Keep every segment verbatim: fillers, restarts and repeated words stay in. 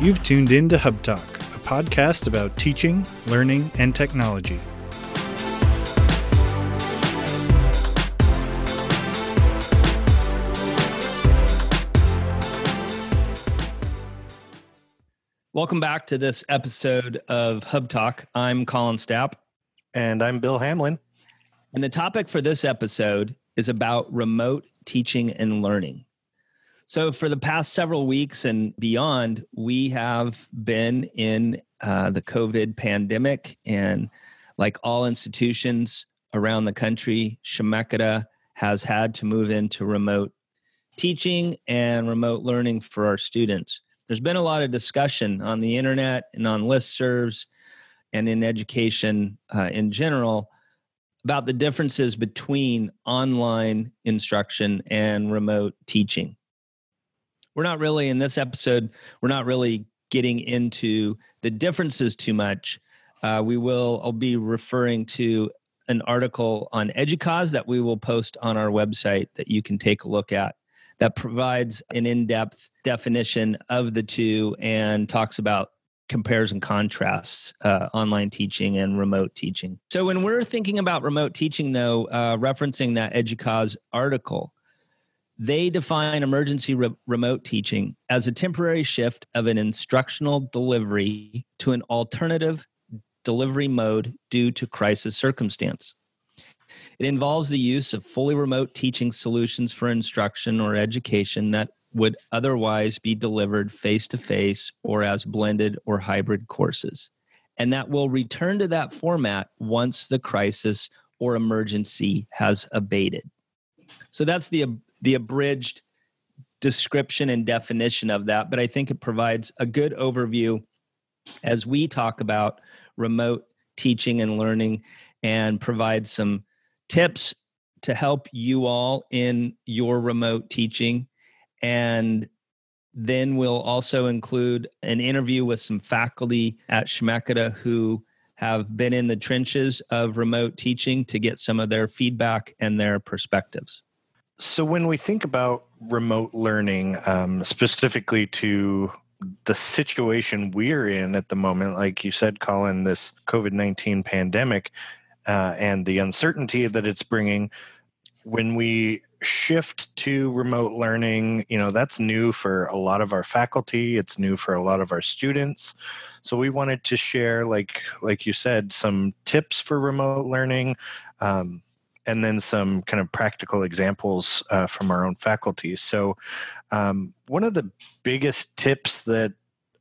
You've tuned in to Hub Talk, a podcast about teaching, learning, and technology. Welcome back to this episode of Hub Talk. I'm Colin Stapp. And I'm Bill Hamlin. And the topic for this episode is about remote teaching and learning. So for the past several weeks and beyond, we have been in uh, the COVID pandemic, and like all institutions around the country, Chemeketa has had to move into remote teaching and remote learning for our students. There's been a lot of discussion on the internet and on listservs and in education uh, in general about the differences between online instruction and remote teaching. We're not really, in this episode, we're not really getting into the differences too much. Uh, we will, I'll be referring to an article on EDUCAUSE that we will post on our website that you can take a look at, that provides an in-depth definition of the two and talks about compares and contrasts uh, online teaching and remote teaching. So when we're thinking about remote teaching, though, uh, referencing that EDUCAUSE article, they define emergency re- remote teaching as a temporary shift of an instructional delivery to an alternative delivery mode due to crisis circumstance. It involves the use of fully remote teaching solutions for instruction or education that would otherwise be delivered face-to-face or as blended or hybrid courses, and that will return to that format once the crisis or emergency has abated. So that's the the abridged description and definition of that, but I think it provides a good overview as we talk about remote teaching and learning, and provide some tips to help you all in your remote teaching. And then we'll also include an interview with some faculty at Chemeketa who have been in the trenches of remote teaching to get some of their feedback and their perspectives. So when we think about remote learning, um, specifically to the situation we're in at the moment, like you said, Colin, this COVID nineteen pandemic uh, and the uncertainty that it's bringing, when we shift to remote learning, you know, that's new for a lot of our faculty. It's new for a lot of our students. So we wanted to share, like, like you said, some tips for remote learning, um, and then some kind of practical examples uh, from our own faculty. So um, one of the biggest tips that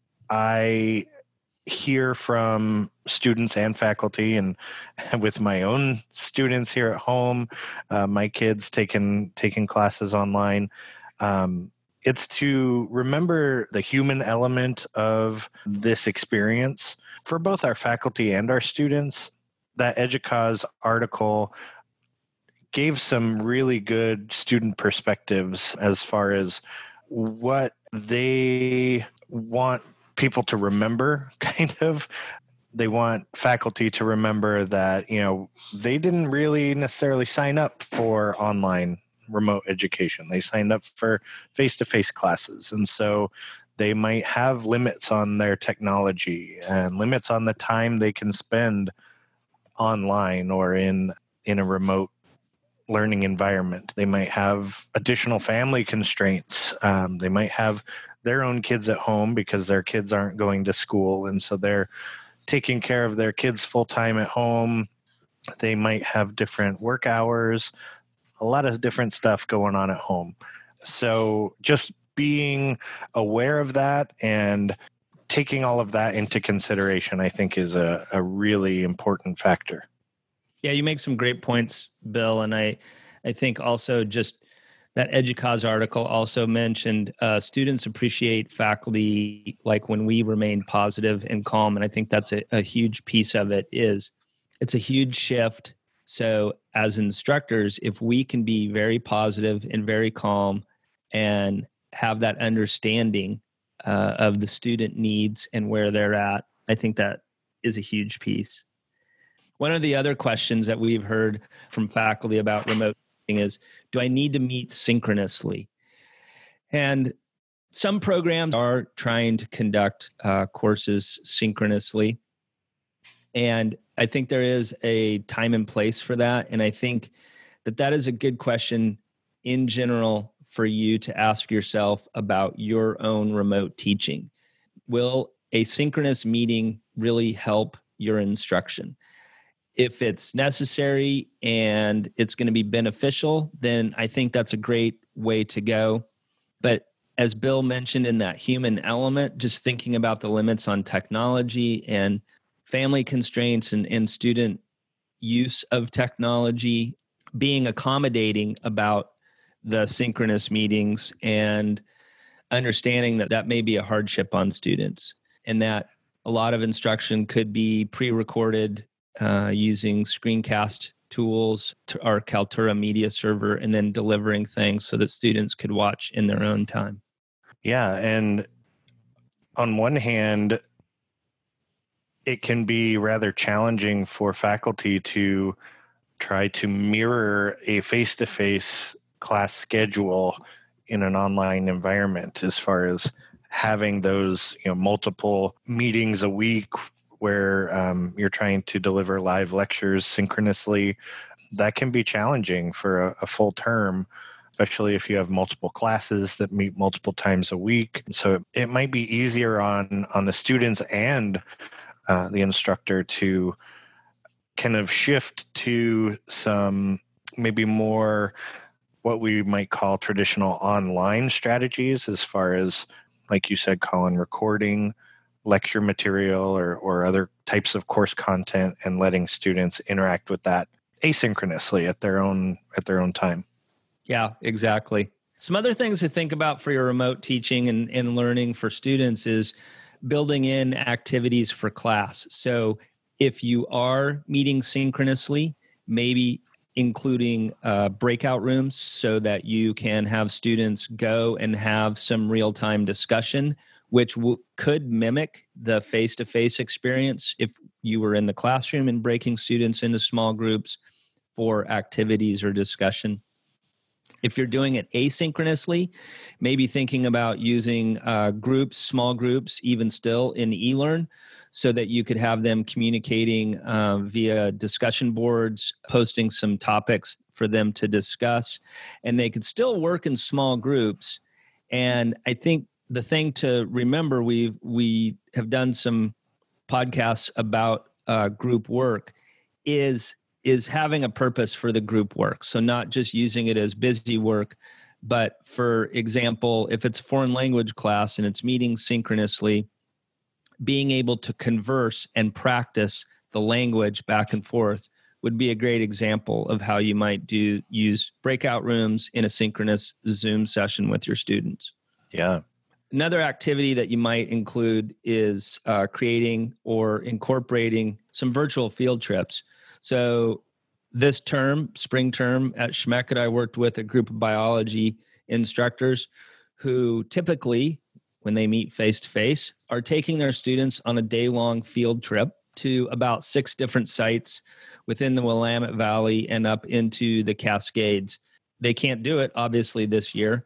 I hear from students and faculty, and with my own students here at home, uh, my kids taking taking classes online, um, it's to remember the human element of this experience for both our faculty and our students. That EDUCAUSE article gave some really good student perspectives as far as what they want people to remember, kind of. They want faculty to remember that, you know, they didn't really necessarily sign up for online remote education. They signed up for face-to-face classes. And so they might have limits on their technology and limits on the time they can spend online or in, in a remote learning environment. They might have additional family constraints. Um, they might have their own kids at home because their kids aren't going to school, and so they're taking care of their kids full time at home. They might have different work hours, a lot of different stuff going on at home. So just being aware of that and taking all of that into consideration, I think, is a, a really important factor. Yeah, you make some great points, Bill. And I, I think also just that EDUCAUSE article also mentioned uh, students appreciate faculty like when we remain positive and calm. And I think that's a, a huge piece of it. Is it's a huge shift. So as instructors, if we can be very positive and very calm and have that understanding uh, of the student needs and where they're at, I think that is a huge piece. One of the other questions that we've heard from faculty about remote teaching is, do I need to meet synchronously? And Some programs are trying to conduct uh, courses synchronously. And I think there is a time and place for that. And I think that that is a good question in general for you to ask yourself about your own remote teaching. Will a synchronous meeting really help your instruction? If it's necessary and it's going to be beneficial, then I think that's a great way to go. But as Bill mentioned in that human element, just thinking about the limits on technology and family constraints and, and student use of technology, being accommodating about the synchronous meetings and understanding that that may be a hardship on students and that a lot of instruction could be pre-recorded uh, using screencast tools to our Kaltura media server and then delivering things so that students could watch in their own time. Yeah. And on one hand, it can be rather challenging for faculty to try to mirror a face-to-face class schedule in an online environment, as far as having those, you know, multiple meetings a week where um, you're trying to deliver live lectures synchronously. That can be challenging for a, a full term, especially if you have multiple classes that meet multiple times a week. So it might be easier on, on the students and uh, the instructor to kind of shift to some maybe more what we might call traditional online strategies, as far as, like you said, Colin, recording lecture material or, or other types of course content and letting students interact with that asynchronously at their own at their own time. Yeah, exactly. Some other things to think about for your remote teaching and, and learning for students is building in activities for class. So if you are meeting synchronously, maybe including uh, breakout rooms so that you can have students go and have some real-time discussion, which w- could mimic the face-to-face experience if you were in the classroom and breaking students into small groups for activities or discussion. If you're doing it asynchronously, maybe thinking about using uh, groups, small groups, even still in eLearn, so that you could have them communicating uh, via discussion boards, posting some topics for them to discuss, and they could still work in small groups. And I think the thing to remember, we we have done some podcasts about uh, group work, is is having a purpose for the group work. So not just using it as busy work, but for example, if it's a foreign language class and it's meeting synchronously, being able to converse and practice the language back and forth would be a great example of how you might do use breakout rooms in a synchronous Zoom session with your students. Yeah. Another activity that you might include is uh, creating or incorporating some virtual field trips. So this term, spring term at Schmeckett, I worked with a group of biology instructors who typically, when they meet face-to-face, are taking their students on a day-long field trip to about six different sites within the Willamette Valley and up into the Cascades. They can't do it, obviously, this year.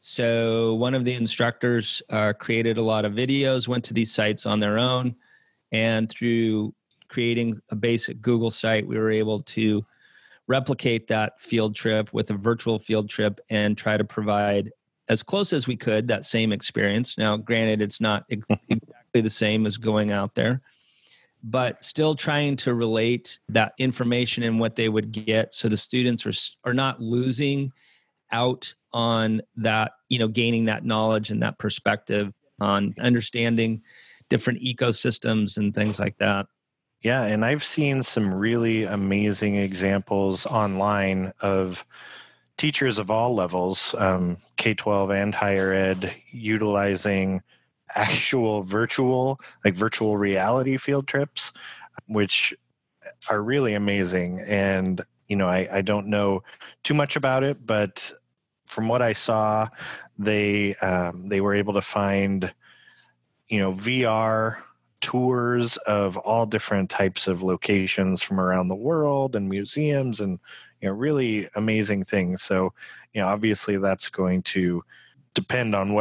So one of the instructors uh, created a lot of videos, went to these sites on their own, and through creating a basic Google site, we were able to replicate that field trip with a virtual field trip and try to provide as close as we could that same experience. Now, granted, it's not ex- exactly the same as going out there, but still trying to relate that information and what they would get so the students are are not losing out on that, you know, gaining that knowledge and that perspective on understanding different ecosystems and things like that. Yeah, and I've seen some really amazing examples online of teachers of all levels, um, K twelve and higher ed, utilizing actual virtual, like virtual reality field trips, which are really amazing. And, you know, I, I don't know too much about it, but from what I saw, they um, they were able to find, you know, V R tours of all different types of locations from around the world and museums and, you know, really amazing things. So, you know, obviously that's going to depend on what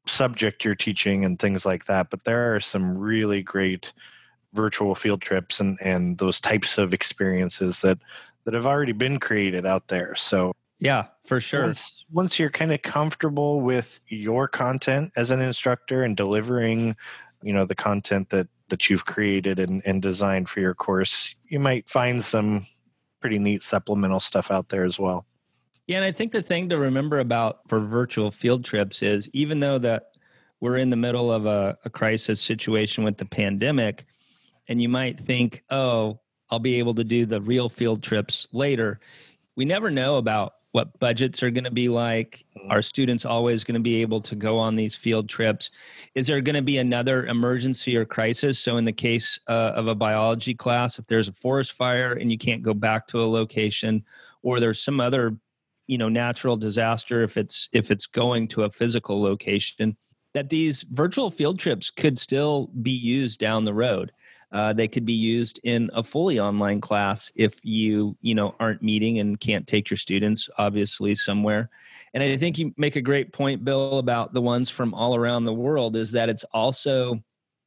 subject you're teaching and things like that. But there are some really great virtual field trips and, and those types of experiences that, that have already been created out there. So yeah, for sure. Once, once you're kind of comfortable with your content as an instructor and delivering, you know, the content that, that you've created and, and designed for your course, you might find some pretty neat supplemental stuff out there as well. Yeah, and I think the thing to remember about for virtual field trips is even though that we're in the middle of a, a crisis situation with the pandemic, and you might think, oh, I'll be able to do the real field trips later. We never know about what budgets are going to be like. Are students always going to be able to go on these field trips? Is there going to be another emergency or crisis? So in the case uh, of a biology class, if there's a forest fire and you can't go back to a location, or there's some other, you know, natural disaster, if it's if it's going to a physical location, that these virtual field trips could still be used down the road. Uh, they could be used in a fully online class if you, you know, aren't meeting and can't take your students, obviously, somewhere. And I think you make a great point, Bill, about the ones from all around the world, is that it's also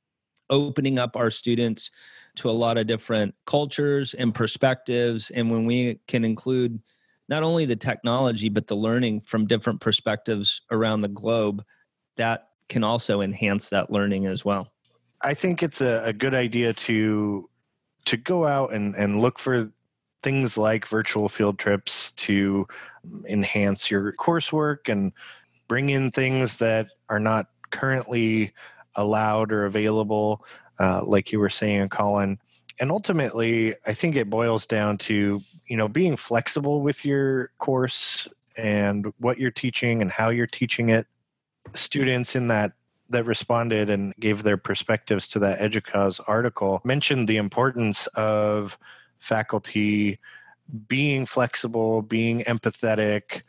opening up our students to a lot of different cultures and perspectives. And when we can include not only the technology, but the learning from different perspectives around the globe, that can also enhance that learning as well. I think it's a, a good idea to to go out and, and look for things like virtual field trips to enhance your coursework and bring in things that are not currently allowed or available, uh, like you were saying, Colin. And ultimately, I think it boils down to, you know, being flexible with your course and what you're teaching and how you're teaching it. Students in that that responded and gave their perspectives to that EDUCAUSE article mentioned the importance of faculty being flexible, being empathetic,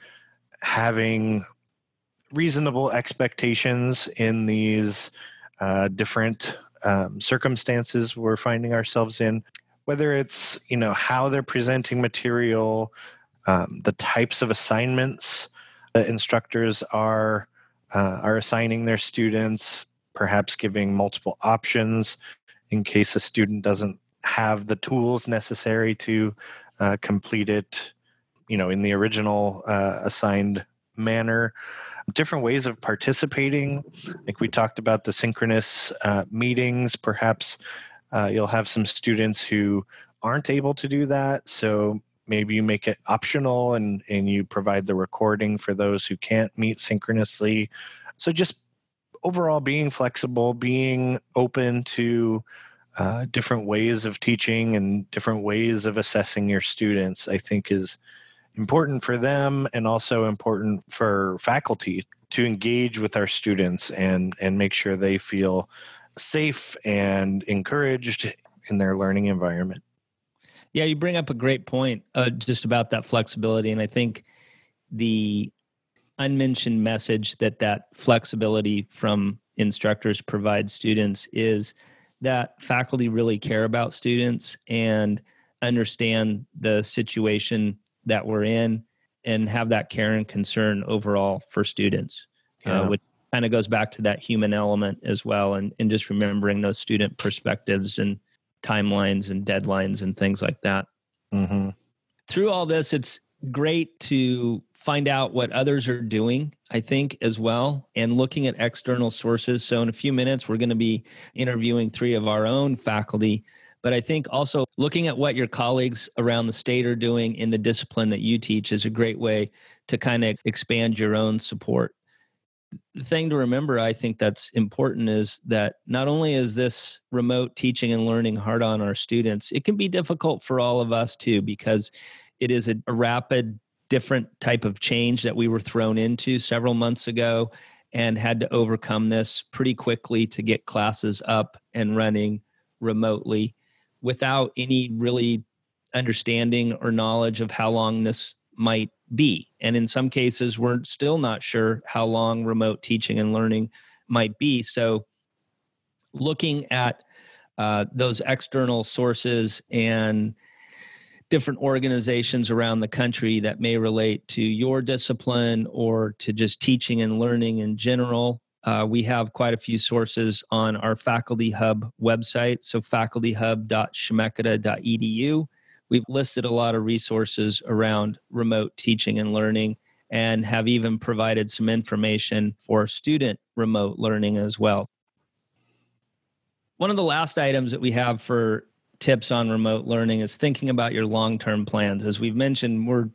having reasonable expectations in these uh, different um, circumstances we're finding ourselves in, whether it's, you know, how they're presenting material, um, the types of assignments that instructors are Uh, are assigning their students, perhaps giving multiple options in case a student doesn't have the tools necessary to uh, complete it, you know, in the original uh, assigned manner. Different ways of participating. Like we talked about the synchronous uh, meetings. Perhaps uh, you'll have some students who aren't able to do that. So maybe you make it optional and, and you provide the recording for those who can't meet synchronously. So just overall being flexible, being open to uh, different ways of teaching and different ways of assessing your students, I think is important for them and also important for faculty to engage with our students and, and make sure they feel safe and encouraged in their learning environment. Yeah, you bring up a great point uh, just about that flexibility. And I think the unmentioned message that that flexibility from instructors provide students is that faculty really care about students and understand the situation that we're in and have that care and concern overall for students, yeah. uh, which kind of goes back to that human element as well. And, and just remembering those student perspectives and timelines and deadlines and things like that. Mm-hmm. Through all this, it's great to find out what others are doing, I think, as well, and looking at external sources. So in a few minutes, we're going to be interviewing three of our own faculty, but I think also looking at what your colleagues around the state are doing in the discipline that you teach is a great way to kind of expand your own support. The thing to remember, I think that's important, is that not only is this remote teaching and learning hard on our students, it can be difficult for all of us too, because it is a, a rapid, different type of change that we were thrown into several months ago and had to overcome this pretty quickly to get classes up and running remotely without any really understanding or knowledge of how long this might be. And in some cases, we're still not sure how long remote teaching and learning might be. So looking at uh, those external sources and different organizations around the country that may relate to your discipline or to just teaching and learning in general, Uh, we have quite a few sources on our Faculty Hub website, so faculty hub dot chemeketa dot e d u. We've listed a lot of resources around remote teaching and learning, and have even provided some information for student remote learning as well. One of the last items that we have for tips on remote learning is thinking about your long-term plans. As we've mentioned, we're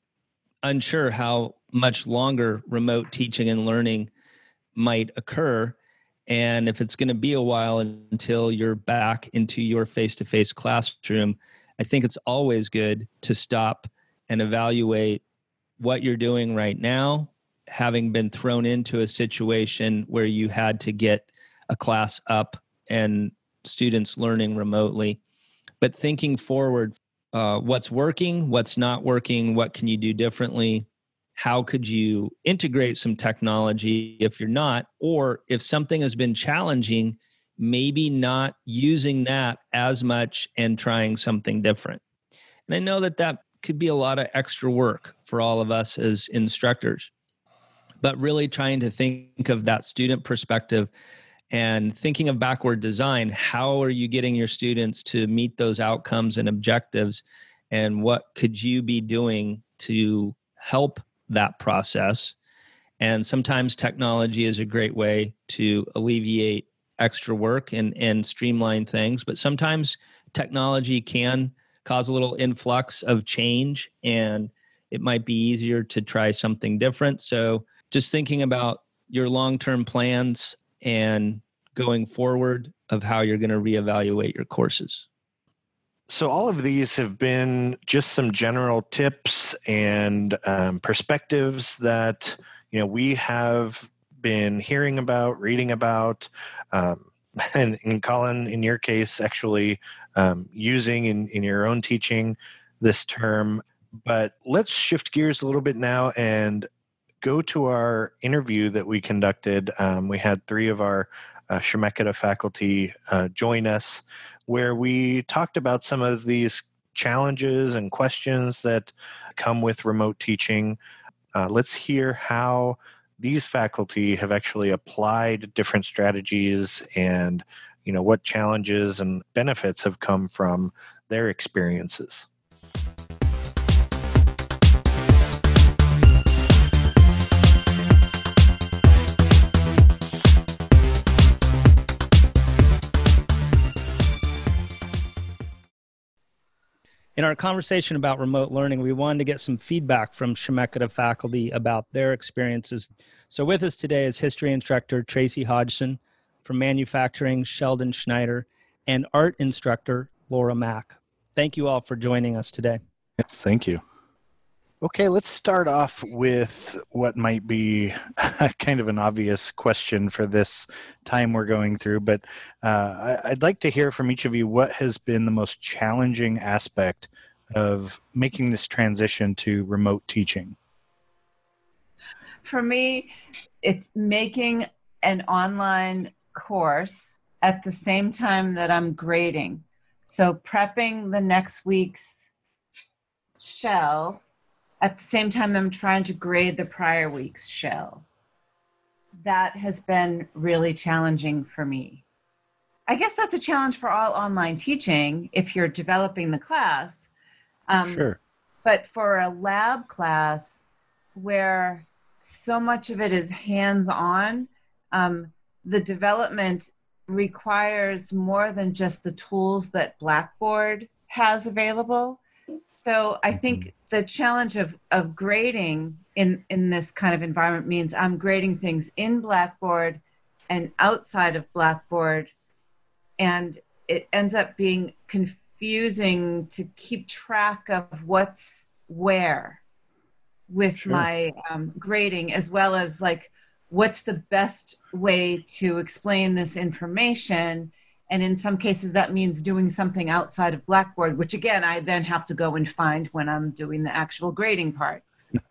unsure how much longer remote teaching and learning might occur, and if it's going to be a while until you're back into your face-to-face classroom. I think it's always good to stop and evaluate what you're doing right now, having been thrown into a situation where you had to get a class up and students learning remotely. But thinking forward, uh, what's working, what's not working, what can you do differently? How could you integrate some technology if you're not, or if something has been challenging, maybe not using that as much and trying something different. And I know that that could be a lot of extra work for all of us as instructors, but really trying to think of that student perspective and thinking of backward design. How are you getting your students to meet those outcomes and objectives? And what could you be doing to help that process? And sometimes technology is a great way to alleviate extra work and, and streamline things. But sometimes technology can cause a little influx of change, and it might be easier to try something different. So just thinking about your long-term plans and going forward of how you're going to reevaluate your courses. So all of these have been just some general tips and um, perspectives that, you know, we have been hearing about, reading about, um, and, and Colin, in your case, actually um, using in, in your own teaching this term. But let's shift gears a little bit now and go to our interview that we conducted. Um, we had three of our uh, Chemeketa faculty uh, join us, where we talked about some of these challenges and questions that come with remote teaching. Uh, let's hear how these faculty have actually applied different strategies and, you know, what challenges and benefits have come from their experiences. In our conversation about remote learning, we wanted to get some feedback from Chemeketa faculty about their experiences. So with us today is history instructor Tracy Hodgson, from manufacturing Sheldon Schneider, and art instructor Laura Mack. Thank you all for joining us today. Yes, thank you. Okay, let's start off with what might be kind of an obvious question for this time we're going through, but uh, I'd like to hear from each of you what has been the most challenging aspect of making this transition to remote teaching. For me, it's making an online course at the same time that I'm grading. So prepping the next week's shell at the same time I'm trying to grade the prior week's shell. That has been really challenging for me. I guess that's a challenge for all online teaching if you're developing the class. Um, sure. But for a lab class where so much of it is hands-on, um, the development requires more than just the tools that Blackboard has available. So I think the challenge of, of grading in, in this kind of environment means I'm grading things in Blackboard and outside of Blackboard, and it ends up being confusing to keep track of what's where with Sure. my um, grading, as well as like what's the best way to explain this information. And in some cases, that means doing something outside of Blackboard, which again, I then have to go and find when I'm doing the actual grading part.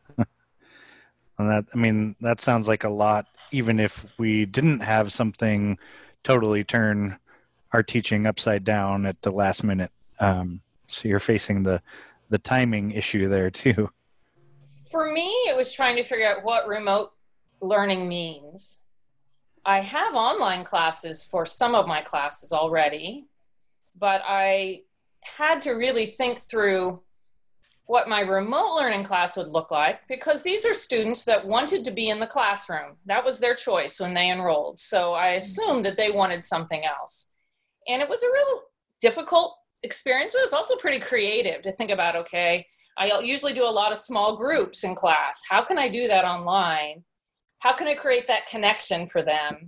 And that, I mean, that sounds like a lot, even if we didn't have something totally turn our teaching upside down at the last minute. Um, so you're facing the, the timing issue there too. For me, it was trying to figure out what remote learning means. I have online classes for some of my classes already, but I had to really think through what my remote learning class would look like, because these are students that wanted to be in the classroom. That was their choice when they enrolled. So I assumed that they wanted something else. And it was a real difficult experience, but it was also pretty creative to think about, okay, I usually do a lot of small groups in class. How can I do that online? How can I create that connection for them?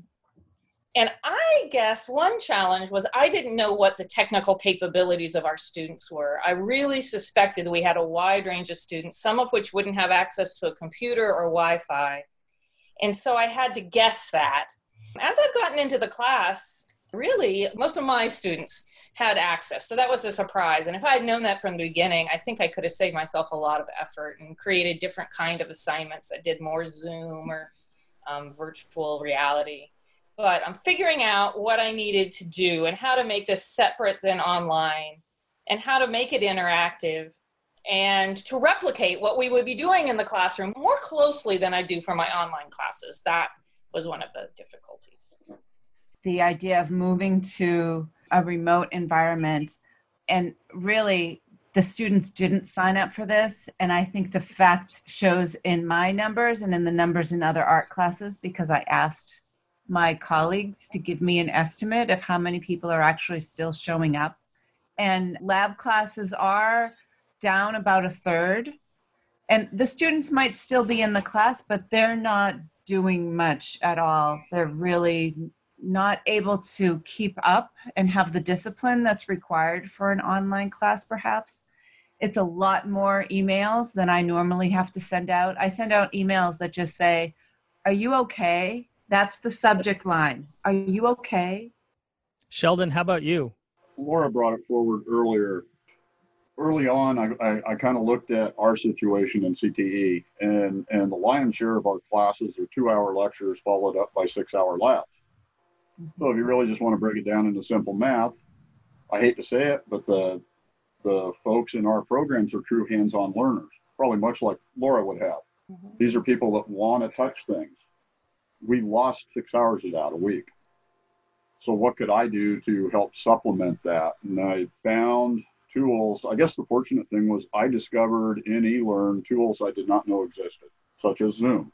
And I guess one challenge was I didn't know what the technical capabilities of our students were. I really suspected we had a wide range of students, some of which wouldn't have access to a computer or Wi-Fi. And so I had to guess that. As I've gotten into the class, really, most of my students had access. So that was a surprise. And if I had known that from the beginning, I think I could have saved myself a lot of effort and created different kind of assignments that did more Zoom or um, virtual reality. But I'm figuring out what I needed to do and how to make this separate than online and how to make it interactive and to replicate what we would be doing in the classroom more closely than I do for my online classes. That was one of the difficulties. The idea of moving to a remote environment, and really the students didn't sign up for this. And I think the fact shows in my numbers and in the numbers in other art classes, because I asked my colleagues to give me an estimate of how many people are actually still showing up. And lab classes are down about a third. And the students might still be in the class, but they're not doing much at all. They're really not able to keep up and have the discipline that's required for an online class, perhaps. It's a lot more emails than I normally have to send out. I send out emails that just say, "Are you okay?" That's the subject line. Are you okay? Sheldon, how about you? Laura brought it forward earlier. Early on, I, I, I kind of looked at our situation in C T E, and, and the lion's share of our classes are two-hour lectures followed up by six-hour labs. So if you really just want to break it down into simple math, I hate to say it, but the, the folks in our programs are true hands-on learners, probably much like Laura would have. Mm-hmm. These are people that want to touch things. We lost six hours of that a week. So what could I do to help supplement that? And I found tools. I guess the fortunate thing was I discovered in eLearn tools I did not know existed, such as Zoom.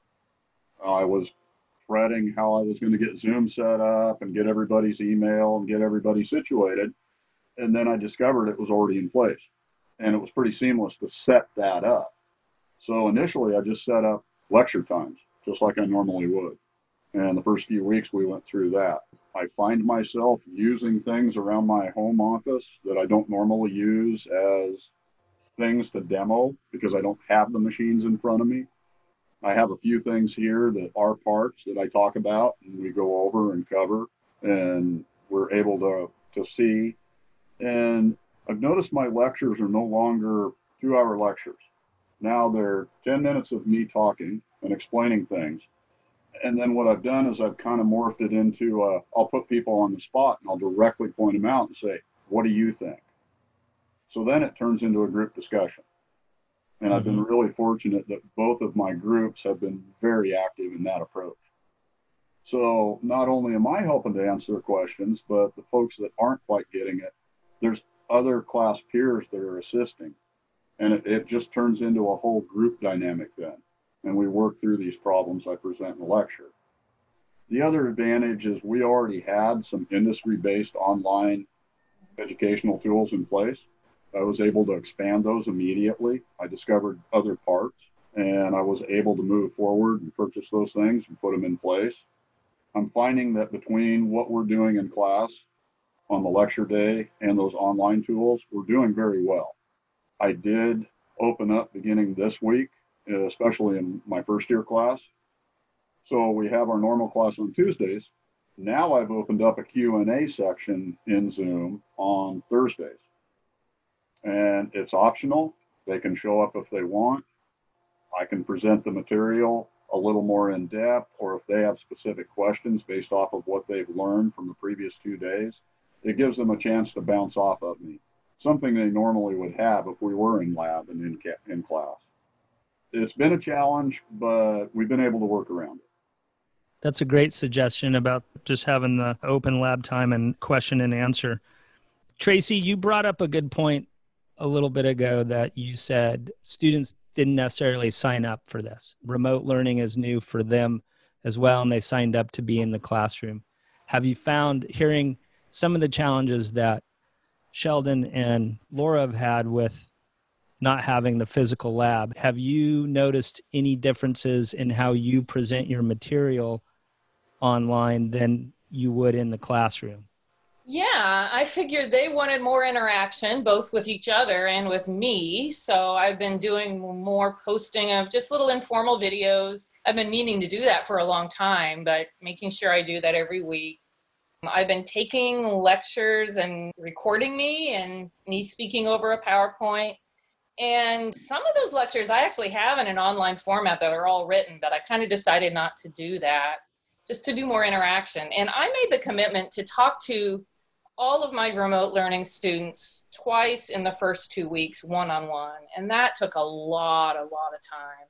I was fretting how I was going to get Zoom set up and get everybody's email and get everybody situated. And then I discovered it was already in place. And it was pretty seamless to set that up. So initially I just set up lecture times, just like I normally would. And the first few weeks we went through that. I find myself using things around my home office that I don't normally use as things to demo because I don't have the machines in front of me. I have a few things here that are parts that I talk about and we go over and cover and we're able to, to see. And I've noticed my lectures are no longer two-hour lectures. Now they're ten minutes of me talking and explaining things. And then what I've done is I've kind of morphed it into, uh, I'll put people on the spot and I'll directly point them out and say, what do you think? So then it turns into a group discussion. And mm-hmm. I've been really fortunate that both of my groups have been very active in that approach. So not only am I helping to answer their questions, but the folks that aren't quite getting it, there's other class peers that are assisting. And it, it just turns into a whole group dynamic then. And we work through these problems I present in the lecture. The other advantage is we already had some industry-based online educational tools in place. I was able to expand those immediately. I discovered other parts, and I was able to move forward and purchase those things and put them in place. I'm finding that between what we're doing in class on the lecture day and those online tools, we're doing very well. I did open up beginning this week, especially in my first year class. So we have our normal class on Tuesdays. Now I've opened up a Q and A section in Zoom on Thursdays. And it's optional. They can show up if they want. I can present the material a little more in depth, or if they have specific questions based off of what they've learned from the previous two days, it gives them a chance to bounce off of me. Something they normally would have if we were in lab and in, ca- in class. It's been a challenge, but we've been able to work around it. That's a great suggestion about just having the open lab time and question and answer. Tracy, you brought up a good point a little bit ago that you said students didn't necessarily sign up for this. Remote learning is new for them as well, and they signed up to be in the classroom. Have you found, hearing some of the challenges that Sheldon and Laura have had with not having the physical lab, have you noticed any differences in how you present your material online than you would in the classroom? Yeah, I figured they wanted more interaction, both with each other and with me. So I've been doing more posting of just little informal videos. I've been meaning to do that for a long time, but making sure I do that every week. I've been taking lectures and recording me and me speaking over a PowerPoint. And some of those lectures I actually have in an online format that are all written, but I kind of decided not to do that, just to do more interaction. And I made the commitment to talk to all of my remote learning students twice in the first two weeks, one-on-one. And that took a lot, a lot of time.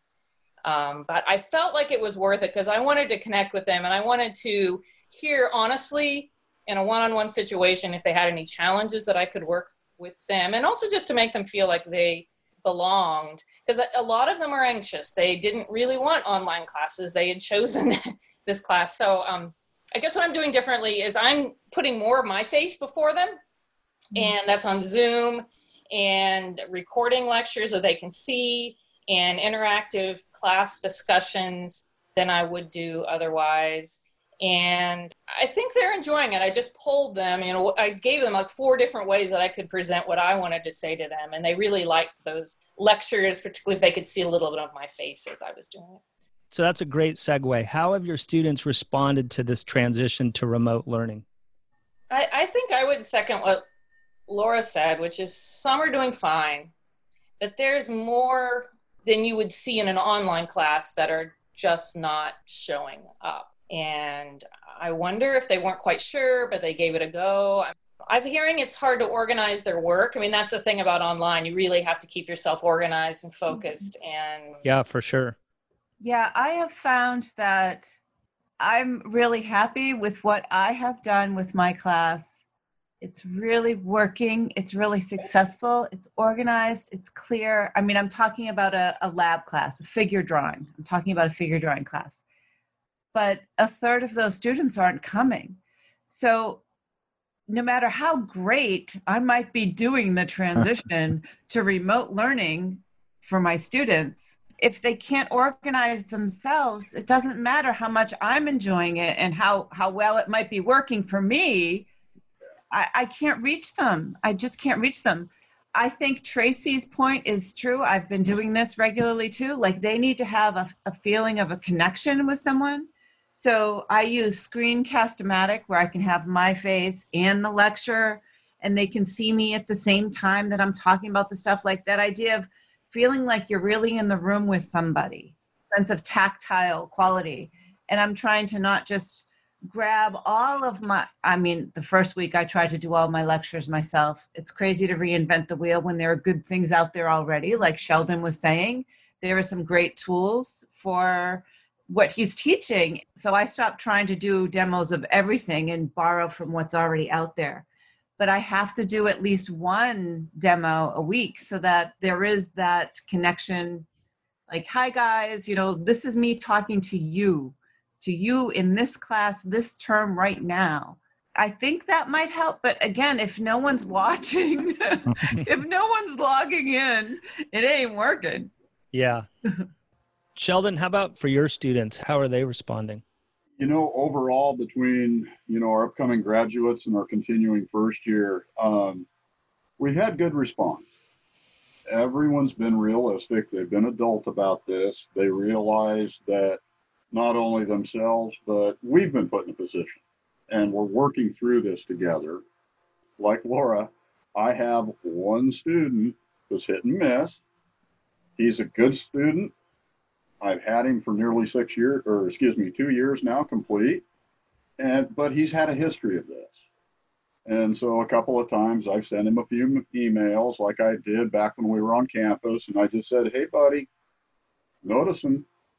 Um, but I felt like it was worth it because I wanted to connect with them and I wanted to hear honestly in a one-on-one situation if they had any challenges that I could work with them, and also just to make them feel like they belonged, because a lot of them are anxious. They didn't really want online classes. They had chosen this class. So um, I guess what I'm doing differently is I'm putting more of my face before them, and that's on Zoom, and recording lectures so they can see, and interactive class discussions than I would do otherwise. And I think they're enjoying it. I just polled them, you know, I gave them like four different ways that I could present what I wanted to say to them. And they really liked those lectures, particularly if they could see a little bit of my face as I was doing it. So that's a great segue. How have your students responded to this transition to remote learning? I, I think I would second what Laura said, which is some are doing fine, but there's more than you would see in an online class that are just not showing up. And I wonder if they weren't quite sure, but they gave it a go. I'm hearing it's hard to organize their work. I mean, that's the thing about online. You really have to keep yourself organized and focused. And yeah, for sure. Yeah, I have found that I'm really happy with what I have done with my class. It's really working. It's really successful. It's organized. It's clear. I mean, I'm talking about a, a lab class, a figure drawing. I'm talking about a figure drawing class. But a third of those students aren't coming. So no matter how great I might be doing the transition to remote learning for my students, if they can't organize themselves, it doesn't matter how much I'm enjoying it and how, how well it might be working for me. I, I can't reach them. I just can't reach them. I think Tracy's point is true. I've been doing this regularly too. Like they need to have a, a feeling of a connection with someone. So I use Screencast-O-Matic where I can have my face and the lecture and they can see me at the same time that I'm talking about the stuff. Like that idea of feeling like you're really in the room with somebody, sense of tactile quality. And I'm trying to not just grab all of my, I mean, the first week I tried to do all my lectures myself. It's crazy to reinvent the wheel when there are good things out there already. Like Sheldon was saying, there are some great tools for what he's teaching. So I stopped trying to do demos of everything and borrow from what's already out there. But I have to do at least one demo a week so that there is that connection. Like, hi guys, you know, this is me talking to you, to you in this class, this term right now. I think that might help. But again, if no one's watching, if no one's logging in, it ain't working. Yeah. Sheldon, how about for your students? How are they responding? You know, overall, between, you know, our upcoming graduates and our continuing first year, um, we've had good response. Everyone's been realistic. They've been adult about this. They realize that not only themselves, but we've been put in a position and we're working through this together. Like Laura, I have one student who's hit and miss. He's a good student. I've had him for nearly six years, or excuse me, two years now complete. And, but he's had a history of this. And so a couple of times I've sent him a few emails like I did back when we were on campus. And I just said, hey, buddy, notice him.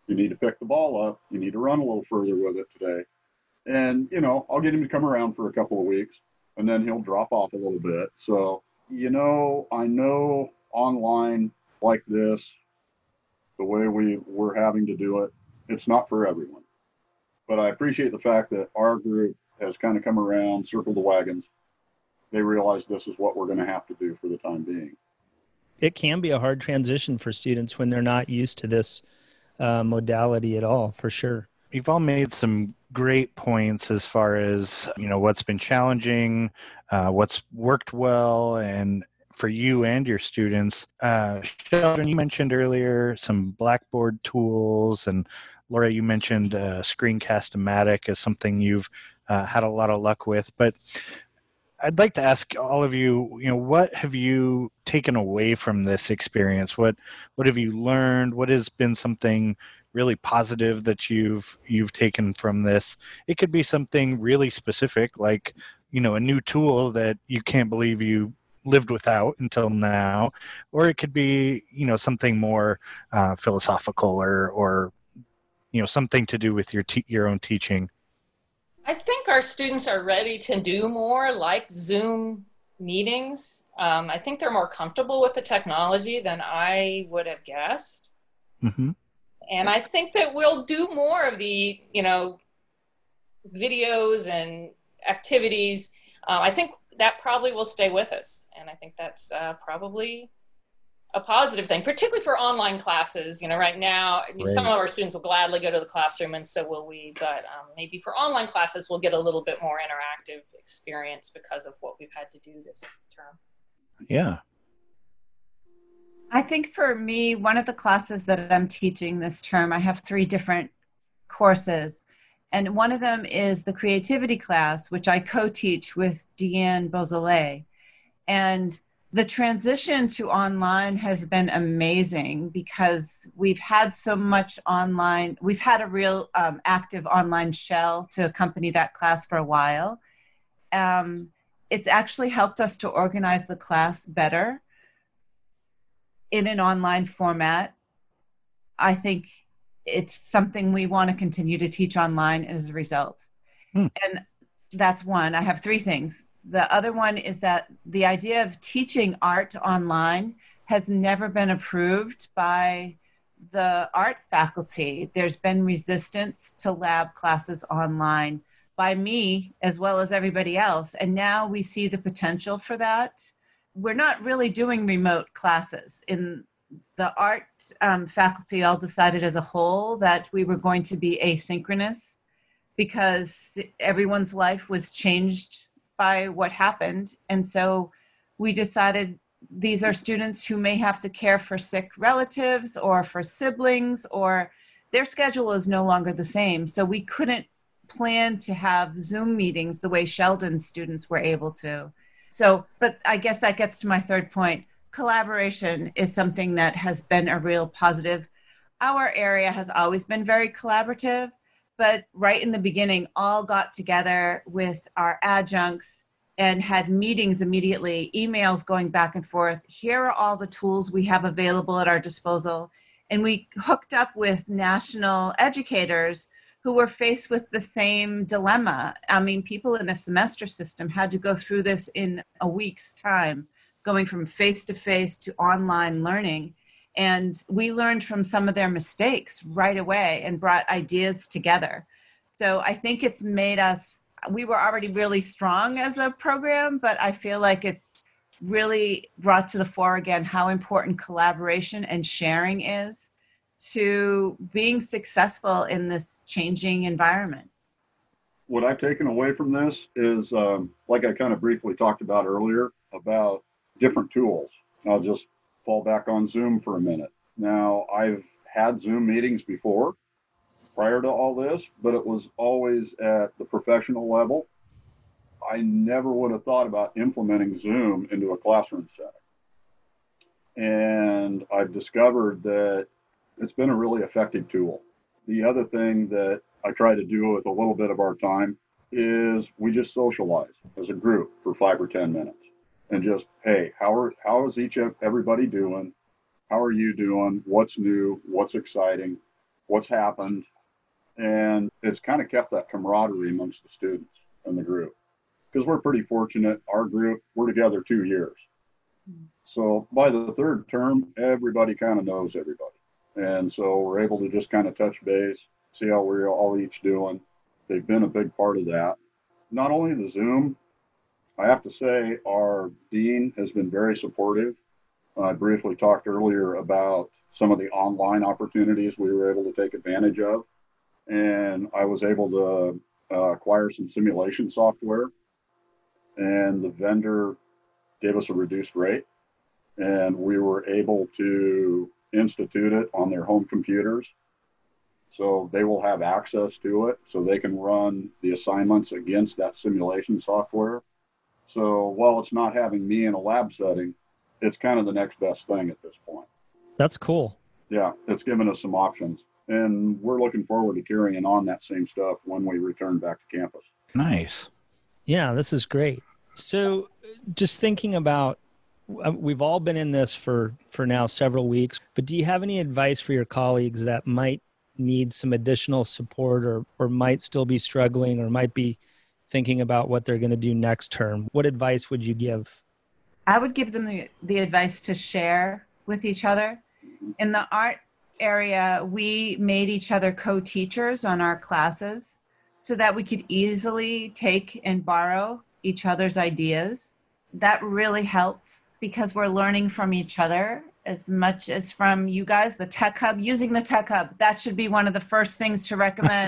You need to pick the ball up. You need to run a little further with it today. And, you know, I'll get him to come around for a couple of weeks, and then he'll drop off a little bit. So, you know, I know online like this, the way we, we're having to do it, it's not for everyone. But I appreciate the fact that our group has kind of come around, circled the wagons. They realize this is what we're going to have to do for the time being. It can be a hard transition for students when they're not used to this uh, modality at all, for sure. You've all made some great points as far as, you know, what's been challenging, uh, what's worked well, and for you and your students. Uh, Sheldon, you mentioned earlier some Blackboard tools, and Laura, you mentioned uh, Screencast-O-Matic as something you've uh, had a lot of luck with. But I'd like to ask all of you, you know, what have you taken away from this experience? What what have you learned? What has been something really positive that you've you've taken from this? It could be something really specific, like, you know, a new tool that you can't believe you lived without until now, or it could be, you know, something more uh, philosophical, or or you know, something to do with your te- your own teaching. I think our students are ready to do more like Zoom meetings. Um, I think they're more comfortable with the technology than I would have guessed. Mm-hmm. And I think that we'll do more of the, you know, videos and activities. Uh, I think that probably will stay with us. And I think that's uh, probably a positive thing, particularly for online classes. You know, right now, right. Some of our students will gladly go to the classroom, and so will we. But um, maybe for online classes, we'll get a little bit more interactive experience because of what we've had to do this term. Yeah. I think for me, one of the classes that I'm teaching this term, I have three different courses. And one of them is the creativity class, which I co-teach with Deanne Beausoleil. And the transition to online has been amazing because we've had so much online. We've had a real um, active online shell to accompany that class for a while. Um, it's actually helped us to organize the class better in an online format. I think it's something we want to continue to teach online as a result. Hmm. And that's one. I have three things. The other one is that the idea of teaching art online has never been approved by the art faculty. There's been resistance to lab classes online by me as well as everybody else. And now we see the potential for that. We're not really doing remote classes. In the art um, faculty all decided as a whole that we were going to be asynchronous because everyone's life was changed by what happened. And so we decided these are students who may have to care for sick relatives or for siblings, or their schedule is no longer the same. So we couldn't plan to have Zoom meetings the way Sheldon's students were able to. So, but I guess that gets to my third point. Collaboration is something that has been a real positive. Our area has always been very collaborative, but right in the beginning, all got together with our adjuncts and had meetings immediately, emails going back and forth. Here are all the tools we have available at our disposal. And we hooked up with national educators who were faced with the same dilemma. I mean, people in a semester system had to go through this in a week's time, going from face-to-face to online learning. And we learned from some of their mistakes right away and brought ideas together. So I think it's made us, we were already really strong as a program, but I feel like it's really brought to the fore again how important collaboration and sharing is to being successful in this changing environment. What I've taken away from this is, um, like I kind of briefly talked about earlier, about different tools. I'll just fall back on Zoom for a minute. Now, I've had Zoom meetings before, prior to all this, but it was always at the professional level. I never would have thought about implementing Zoom into a classroom setting. And I've discovered that it's been a really effective tool. The other thing that I try to do with a little bit of our time is we just socialize as a group for five or ten minutes. And just, hey, how are how is each of everybody doing? How are you doing? What's new? What's exciting? what's happened, and it's kind of kept that camaraderie amongst the students in the group. Because we're pretty fortunate, our group, we're together two years. So by the third term, everybody kind of knows everybody. And so we're able to just kind of touch base, see how we're all each doing. They've been a big part of that. Not only the Zoom, I have to say our dean has been very supportive. I briefly talked earlier about some of the online opportunities we were able to take advantage of. And I was able to uh, acquire some simulation software, and the vendor gave us a reduced rate, and we were able to institute it on their home computers. So they will have access to it, so they can run the assignments against that simulation software. So while it's not having me in a lab setting, it's kind of the next best thing at this point. That's cool. Yeah, it's given us some options, and we're looking forward to carrying on that same stuff when we return back to campus. Nice. Yeah, this is great. So just thinking about, we've all been in this for, for now several weeks, but do you have any advice for your colleagues that might need some additional support, or, or might still be struggling, or might be thinking about what they're going to do next term? What advice would you give? I would give them the, the advice to share with each other. In the art area, we made each other co-teachers on our classes so that we could easily take and borrow each other's ideas. That really helps because we're learning from each other as much as from you guys. The Tech Hub, using the Tech Hub, that should be one of the first things to recommend.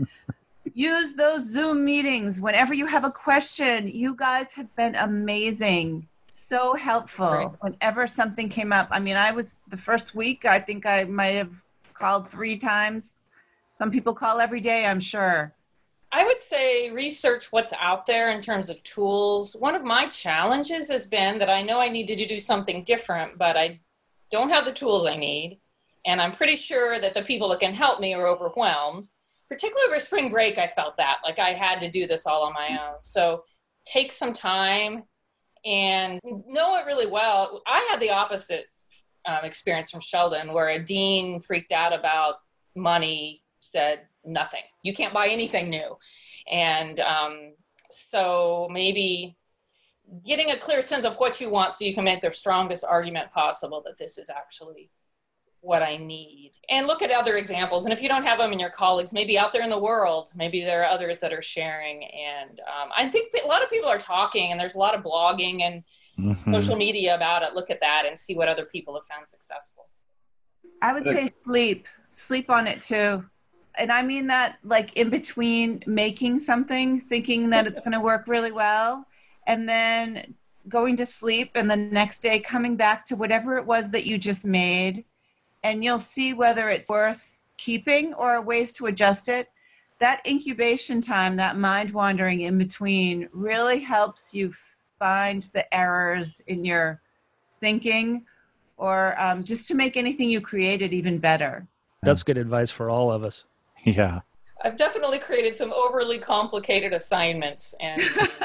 Use those Zoom meetings whenever you have a question. You guys have been amazing. So helpful. Right. Whenever something came up. I mean, I was the first week, I think I might have called three times. Some people call every day, I'm sure. I would say research what's out there in terms of tools. One of my challenges has been that I know I needed to do something different, but I don't have the tools I need. And I'm pretty sure that the people that can help me are overwhelmed. Particularly over spring break, I felt that, like I had to do this all on my own. So take some time and know it really well. I had the opposite um, experience from Sheldon, where a dean freaked out about money, said nothing. You can't buy anything new. And um, so maybe getting a clear sense of what you want so you can make the strongest argument possible that this is actually what I need. And look at other examples. And if you don't have them in your colleagues, maybe out there in the world, maybe there are others that are sharing. And um, I think a lot of people are talking, and there's a lot of blogging and mm-hmm. social media about it. Look at that and see what other people have found successful. I would say sleep. Sleep on it too. And I mean that like in between making something, thinking that it's going to work really well, and then going to sleep, and the next day coming back to whatever it was that you just made, and you'll see whether it's worth keeping or ways to adjust it. That incubation time, that mind wandering in between, really helps you find the errors in your thinking, or um, just to make anything you created even better. That's good advice for all of us. Yeah. I've definitely created some overly complicated assignments, and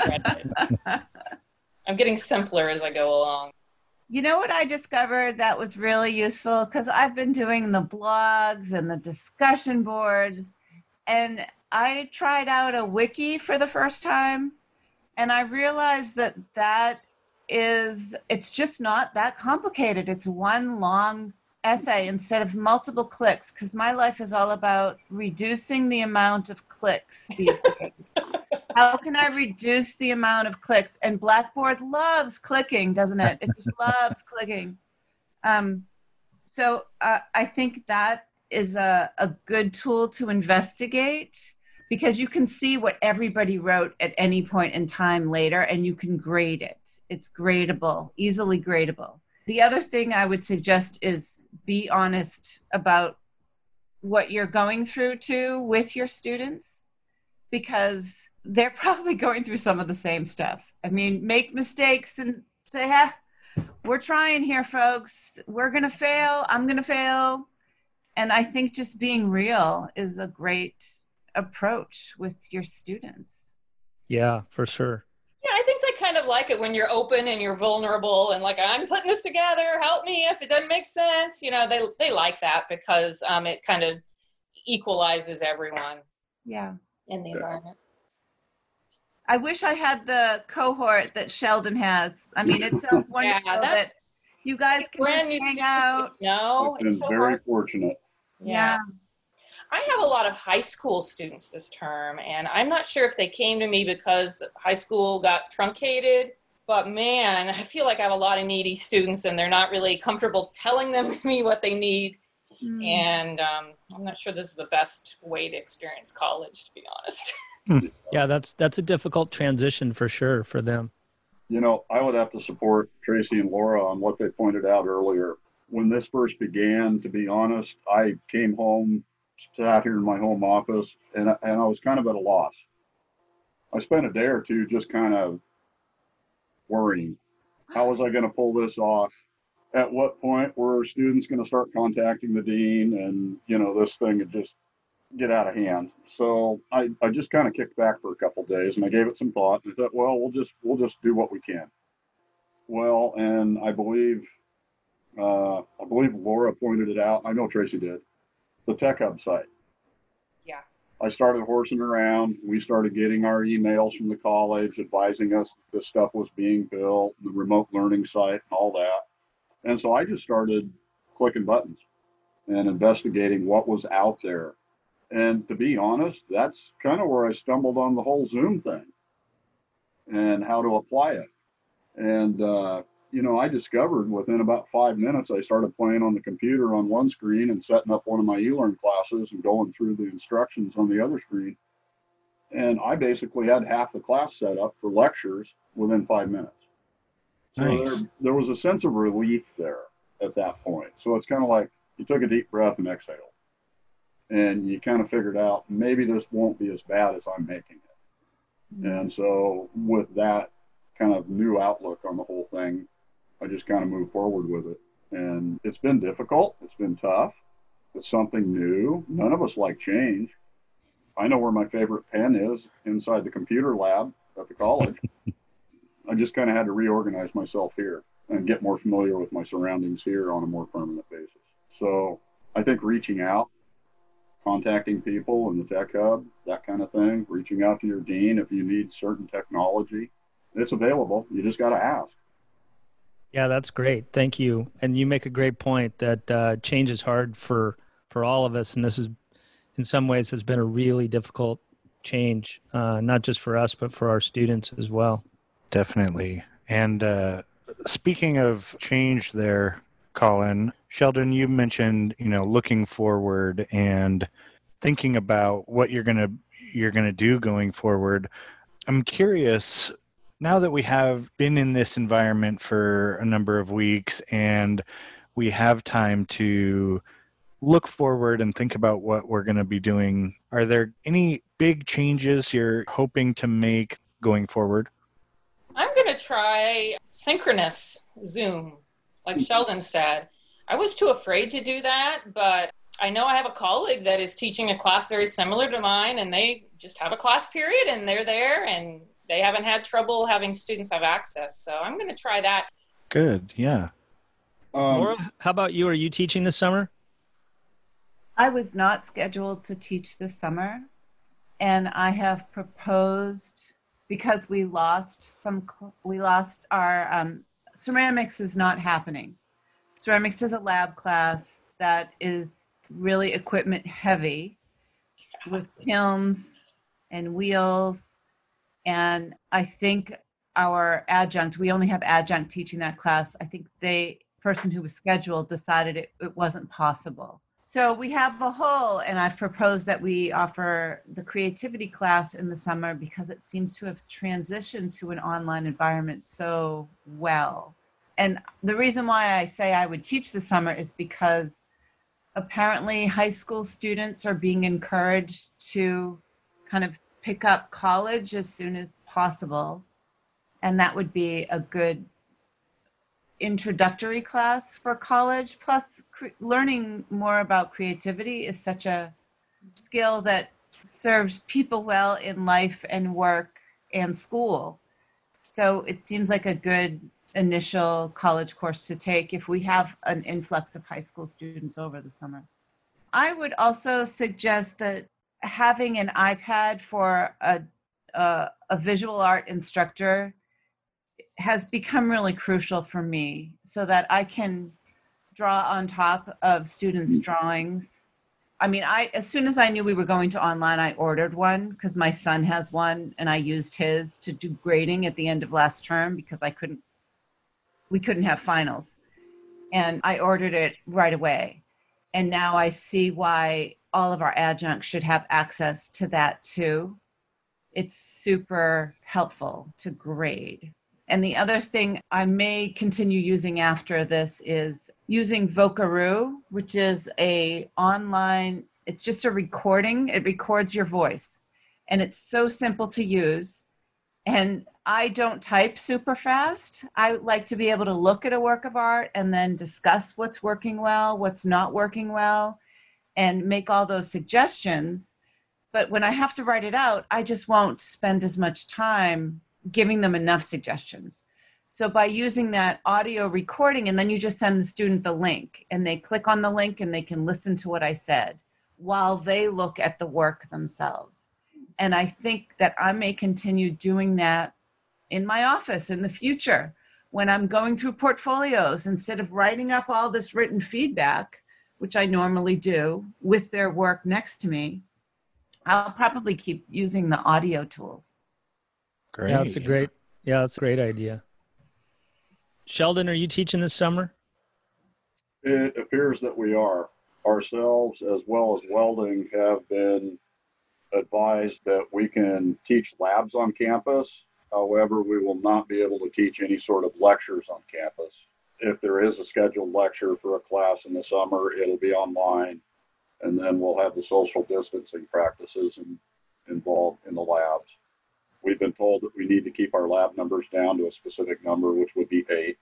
I'm getting simpler as I go along. You know what I discovered that was really useful? Because I've been doing the blogs and the discussion boards, and I tried out a wiki for the first time, and I realized that that is, it's just not that complicated. It's one long essay instead of multiple clicks, because my life is all about reducing the amount of clicks these days. How can I reduce the amount of clicks? And Blackboard loves clicking, doesn't it? It just loves clicking. Um, so uh, I think that is a, a good tool to investigate, because you can see what everybody wrote at any point in time later, and you can grade it. It's gradable, easily gradable. The other thing I would suggest is be honest about what you're going through too with your students, because they're probably going through some of the same stuff. I mean, make mistakes and say, "Huh, we're trying here, folks. We're going to fail. I'm going to fail." And I think just being real is a great approach with your students. Yeah, for sure. Yeah, I think they kind of like it when you're open and you're vulnerable and like, I'm putting this together, help me if it doesn't make sense. You know, they they like that because um, it kind of equalizes everyone Yeah. in the environment. I wish I had the cohort that Sheldon has. I mean, it sounds wonderful Yeah, that that's you guys can brand just new hang students. out. No, I've been it's so very hard. fortunate. Yeah. I have a lot of high school students this term, and I'm not sure if they came to me because high school got truncated, but man, I feel like I have a lot of needy students and they're not really comfortable telling them me what they need. Mm. And um, I'm not sure this is the best way to experience college, to be honest. Yeah, that's that's a difficult transition for sure for them. You know, I would have to support Tracy and Laura on what they pointed out earlier. When this first began, to be honest, I came home, sat here in my home office, and, and I was kind of at a loss. I spent a day or two just kind of worrying. How was I going to pull this off? At what point were students going to start contacting the dean, and, you know, this thing would just get out of hand? So I, I just kind of kicked back for a couple of days, and I gave it some thought, and I thought, well, we'll just we'll just do what we can. Well, and I believe uh, I believe Laura pointed it out. I know Tracy did. The Tech Hub site. Yeah. I started horsing around. We started getting our emails from the college advising us that this stuff was being built, the remote learning site, and all that. And so I just started clicking buttons and investigating what was out there. And to be honest, that's kind of where I stumbled on the whole Zoom thing and how to apply it. And, uh, you know, I discovered within about five minutes, I started playing on the computer on one screen and setting up one of my eLearn classes and going through the instructions on the other screen. And I basically had half the class set up for lectures within five minutes. So Nice. there, there was a sense of relief there at that point. So it's kind of like you took a deep breath and exhaled. And you kind of figured out maybe this won't be as bad as I'm making it. Mm-hmm. And so with that kind of new outlook on the whole thing, I just kind of moved forward with it. And it's been difficult. It's been tough. It's something new. None of us like change. I know where my favorite pen is inside the computer lab at the college. I just kind of had to reorganize myself here and get more familiar with my surroundings here on a more permanent basis. So I think reaching out, contacting people in the Tech Hub, that kind of thing, reaching out to your dean if you need certain technology, it's available. You just got to ask. Yeah, that's great. Thank you. And you make a great point that uh, change is hard for, for all of us. And this is, in some ways, has been a really difficult change, uh, not just for us, but for our students as well. Definitely. And uh, speaking of change there, Colin, Sheldon, you mentioned, you know, looking forward and thinking about what you're going to you're going to do going forward. I'm curious, now that we have been in this environment for a number of weeks and we have time to look forward and think about what we're going to be doing, are there any big changes you're hoping to make going forward? I'm going to try synchronous Zoom, like Sheldon said. I was too afraid to do that, but I know I have a colleague that is teaching a class very similar to mine, and they just have a class period, and they're there, and they haven't had trouble having students have access. So I'm going to try that. Good, yeah. Um, Laura, how about you? Are you teaching this summer? I was not scheduled to teach this summer, and I have proposed, because we lost some, we lost our, um, ceramics is not happening. Ceramics is a lab class that is really equipment heavy with kilns and wheels. And I think our adjunct, we only have adjunct teaching that class. I think the person who was scheduled decided it, it wasn't possible. So we have a hole, and I've proposed that we offer the creativity class in the summer because it seems to have transitioned to an online environment so well. And the reason why I say I would teach this summer is because apparently high school students are being encouraged to kind of pick up college as soon as possible. And that would be a good introductory class for college. Plus, cre- learning more about creativity is such a skill that serves people well in life and work and school. So it seems like a good initial college course to take if we have an influx of high school students over the summer. I would also suggest that having an iPad for a, a, a visual art instructor has become really crucial for me so that I can draw on top of students' drawings. I mean, I as soon as I knew we were going to online, I ordered one because my son has one and I used his to do grading at the end of last term because I couldn't, we couldn't have finals. And I ordered it right away. And now I see why all of our adjuncts should have access to that too. It's super helpful to grade. And the other thing I may continue using after this is using Vocaroo, which is a online, it's just a recording. It records your voice. And it's so simple to use. And I don't type super fast. I like to be able to look at a work of art and then discuss what's working well, what's not working well, and make all those suggestions. But when I have to write it out, I just won't spend as much time giving them enough suggestions. So by using that audio recording, and then you just send the student the link and they click on the link and they can listen to what I said while they look at the work themselves. And I think that I may continue doing that in my office in the future when I'm going through portfolios. Instead of writing up all this written feedback, which I normally do with their work next to me, I'll probably keep using the audio tools. Great. Yeah, that's a great, yeah, that's a great idea. Sheldon, are you teaching this summer? It appears that we are. Ourselves, as well as welding, have been advised that we can teach labs on campus. However, we will not be able to teach any sort of lectures on campus. If there is a scheduled lecture for a class in the summer, it'll be online, and then we'll have the social distancing practices in, involved in the labs. We've been told that we need to keep our lab numbers down to a specific number, which would be eight.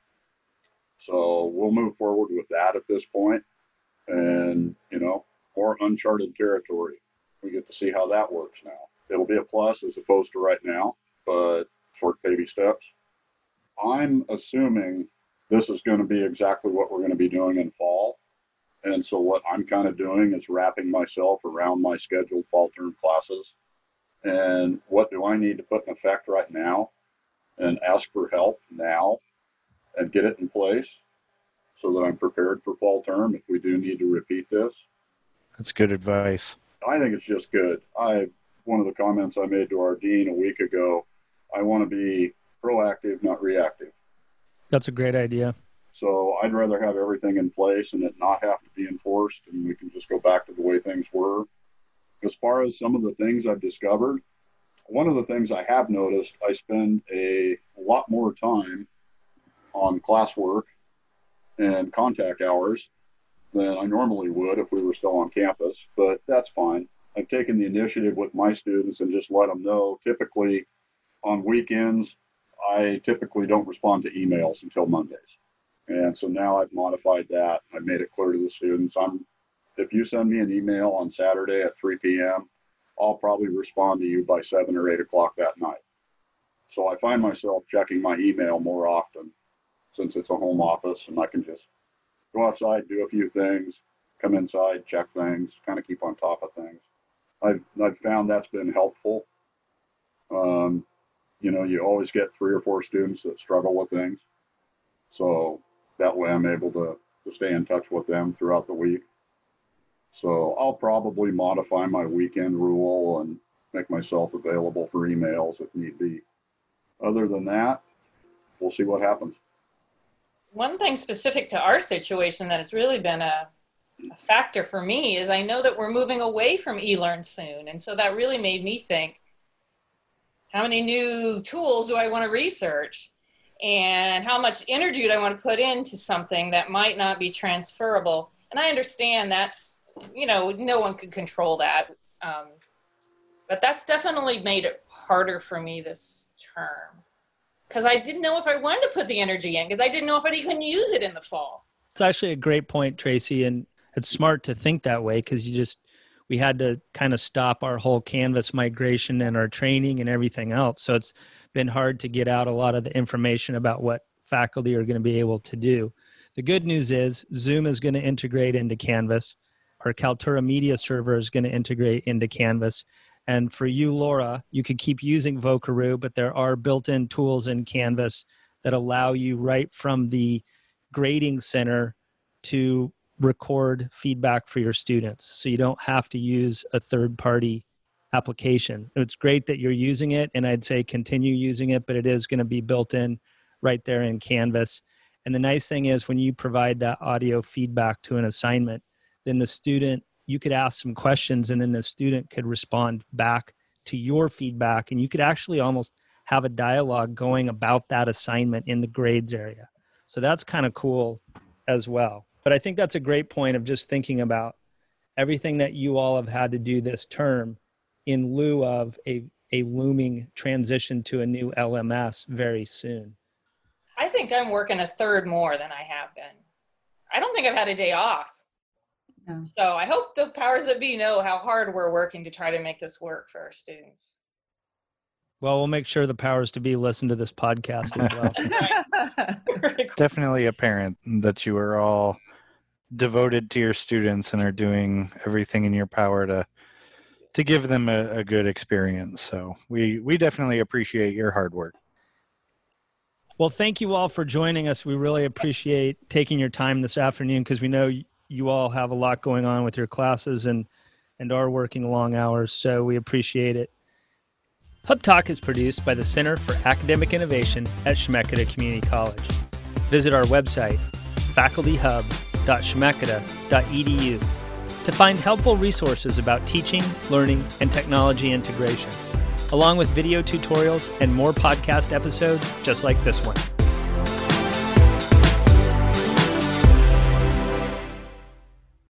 So we'll move forward with that at this point. And, you know, more uncharted territory. We get to see how that works now. It'll be a plus as opposed to right now, but short baby steps. I'm assuming this is going to be exactly what we're going to be doing in fall. And so what I'm kind of doing is wrapping myself around my scheduled fall term classes. And what do I need to put in effect right now and ask for help now and get it in place so that I'm prepared for fall term if we do need to repeat this. That's good advice. I think it's just good. I one of the comments I made to our dean a week ago, I want to be proactive, not reactive. That's a great idea. So I'd rather have everything in place and it not have to be enforced, and we can just go back to the way things were. As far as some of the things I've discovered, one of the things I have noticed, I spend a lot more time on classwork and contact hours than I normally would if we were still on campus, but that's fine. I've taken the initiative with my students and just let them know, typically on weekends, I typically don't respond to emails until Mondays. And so now I've modified that. I've made it clear to the students, I'm if you send me an email on Saturday at three p.m., I'll probably respond to you by seven or eight o'clock that night. So I find myself checking my email more often since it's a home office and I can just go outside, do a few things, come inside, check things, kind of keep on top of things. I've, I've found that's been helpful. Um, you know, you always get three or four students that struggle with things. So that way I'm able to, to stay in touch with them throughout the week. So I'll probably modify my weekend rule and make myself available for emails if need be. Other than that, we'll see what happens. One thing specific to our situation that has really been a, a factor for me is I know that we're moving away from eLearn soon. And so that really made me think, how many new tools do I want to research? And how much energy do I want to put into something that might not be transferable? And I understand that's, you know, no one could control that. Um, but that's definitely made it harder for me this term. Because I didn't know if I wanted to put the energy in, because I didn't know if I'd even use it in the fall. It's actually a great point, Tracy, and it's smart to think that way because you just, we had to kind of stop our whole Canvas migration and our training and everything else. So it's been hard to get out a lot of the information about what faculty are going to be able to do. The good news is Zoom is going to integrate into Canvas. our Kaltura Media Server is going to integrate into Canvas. And for you, Laura, you could keep using Vocaroo, but there are built-in tools in Canvas that allow you right from the grading center to record feedback for your students. So you don't have to use a third-party application. It's great that you're using it, and I'd say continue using it, but it is going to be built in right there in Canvas. And the nice thing is when you provide that audio feedback to an assignment, then the student, you could ask some questions and then the student could respond back to your feedback, and you could actually almost have a dialogue going about that assignment in the grades area. So that's kind of cool as well. But I think that's a great point of just thinking about everything that you all have had to do this term in lieu of a, a looming transition to a new L M S very soon. I think I'm working a third more than I have been. I don't think I've had a day off. No. So I hope the powers that be know how hard we're working to try to make this work for our students. Well, we'll make sure the powers to be listen to this podcast as well. Definitely apparent that you are all devoted to your students and are doing everything in your power to to give them a, a good experience. So we we definitely appreciate your hard work. Well, thank you all for joining us. We really appreciate taking your time this afternoon because we know you all have a lot going on with your classes and and are working long hours, so we appreciate it. Hub Talk is produced by the Center for Academic Innovation at Chemeketa Community College. Visit our website, faculty hub dot chemeketa dot e d u, to find helpful resources about teaching, learning, and technology integration, along with video tutorials and more podcast episodes just like this one.